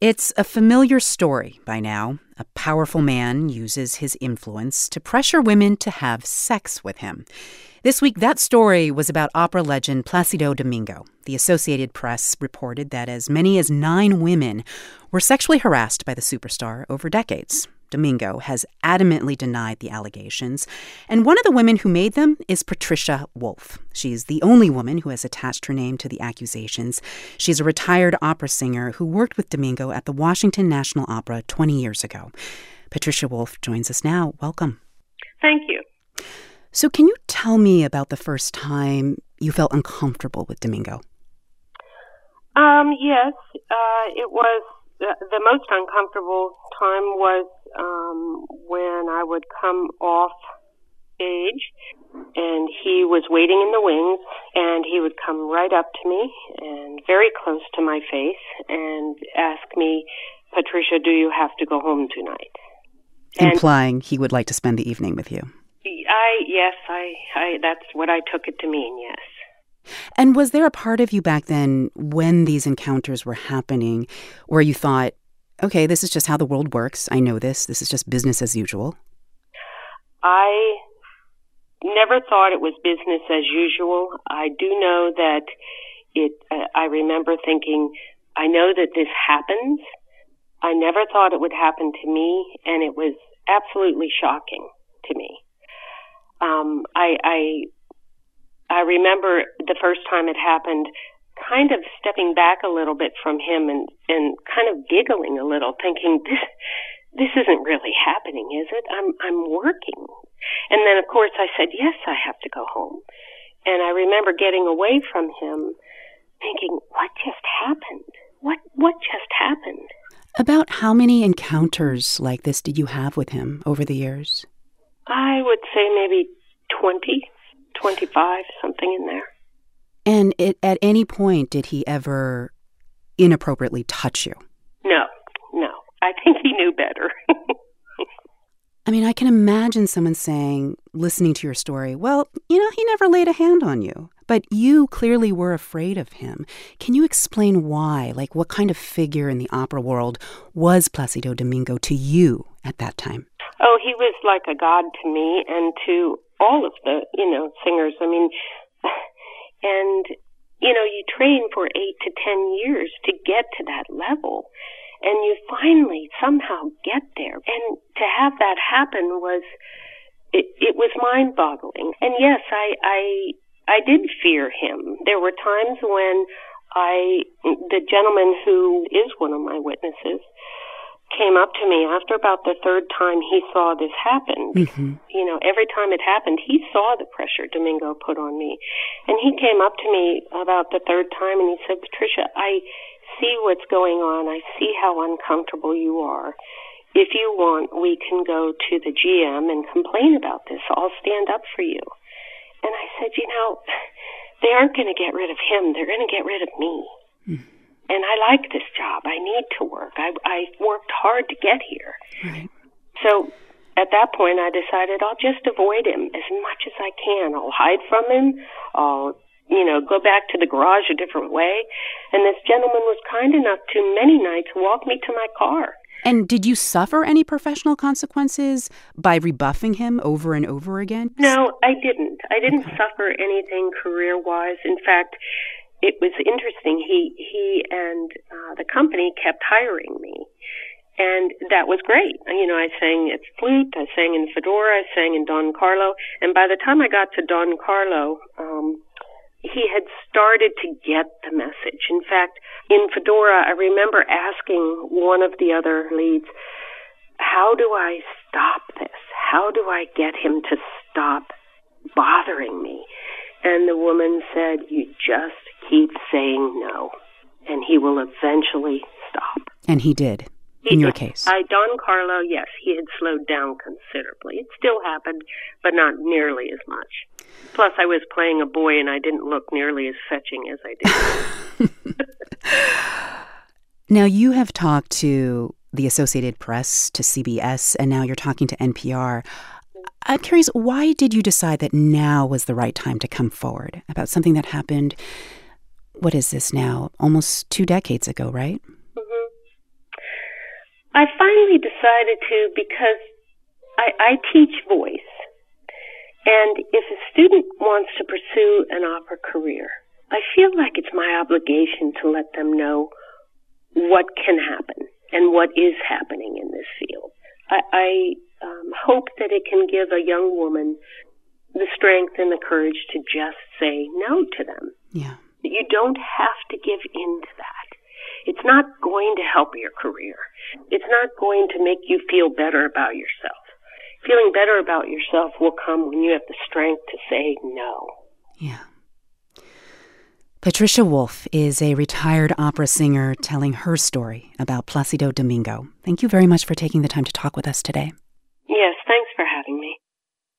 It's a familiar story by now. A powerful man uses his influence to pressure women to have sex with him. This week, that story was about opera legend Placido Domingo. The Associated Press reported that as many as 9 women were sexually harassed by the superstar over decades. Domingo has adamantly denied the allegations, and one of the women who made them is Patricia Wolf. She's the only woman who has attached her name to the accusations. She's a retired opera singer who worked with Domingo at the Washington National Opera 20 years ago. Patricia Wolf joins us now. Welcome. Thank you. So can you tell me about the first time you felt uncomfortable with Domingo? Yes, it was the most uncomfortable time was when I would come off stage and he was waiting in the wings and he would come right up to me and very close to my face and ask me, "Patricia, do you have to go home tonight?" Implying he would like to spend the evening with you. Yes, that's what I took it to mean, yes. And was there a part of you back then when these encounters were happening where you thought, okay, this is just how the world works. I know this. This is just business as usual? I never thought it was business as usual. I do know that I remember thinking, I know that this happens. I never thought it would happen to me, and it was absolutely shocking to me. I remember the first time it happened, kind of stepping back a little bit from him and kind of giggling a little, thinking, this isn't really happening, is it? I'm working. And then, of course, I said, yes, I have to go home. And I remember getting away from him, thinking, what just happened? What just happened? About how many encounters like this did you have with him over the years? I would say maybe 20, 25, something in there. And at any point, did he ever inappropriately touch you? No. I think he knew better. I mean, I can imagine someone saying, listening to your story, well, he never laid a hand on you. But you clearly were afraid of him. Can you explain why? Like, what kind of figure in the opera world was Placido Domingo to you at that time? Oh, he was like a god to me and to all of the, singers. I mean, and, you train for 8 to 10 years to get to that level. And you finally somehow get there. And to have that happen it was mind-boggling. And yes, I did fear him. There were times when the gentleman who is one of my witnesses came up to me after about the third time he saw this happen. Mm-hmm. Every time it happened, he saw the pressure Domingo put on me. And he came up to me about the third time and he said, "Patricia, I see what's going on. I see how uncomfortable you are. If you want, we can go to the GM and complain about this. I'll stand up for you." And I said, they aren't going to get rid of him. They're going to get rid of me. Mm. And I like this job. I need to work. I worked hard to get here. Right. So at that point, I decided I'll just avoid him as much as I can. I'll hide from him. I'll, go back to the garage a different way. And this gentleman was kind enough to many nights walk me to my car. And did you suffer any professional consequences by rebuffing him over and over again? No, I didn't. I didn't suffer anything career-wise. In fact, it was interesting. He and the company kept hiring me. And that was great. I sang at flute, I sang in Fedora, I sang in Don Carlo. And by the time I got to Don Carlo, he had started to get the message. In fact, in Fedora, I remember asking one of the other leads, how do I stop this? How do I get him to stop bothering me? And the woman said, you just keep saying no, and he will eventually stop. And he did, in your case. Don Carlo, yes, he had slowed down considerably. It still happened, but not nearly as much. Plus, I was playing a boy, and I didn't look nearly as fetching as I did. Now, you have talked to the Associated Press, to CBS, and now you're talking to NPR. I'm curious, why did you decide that now was the right time to come forward about something that happened, what is this now, almost 2 decades ago, right? Mm-hmm. I finally decided to because I teach voice. And if a student wants to pursue an opera career, I feel like it's my obligation to let them know what can happen and what is happening in this field. I hope that it can give a young woman the strength and the courage to just say no to them. Yeah. You don't have to give in to that. It's not going to help your career. It's not going to make you feel better about yourself. Feeling better about yourself will come when you have the strength to say no. Yeah. Patricia Wolf is a retired opera singer telling her story about Placido Domingo. Thank you very much for taking the time to talk with us today.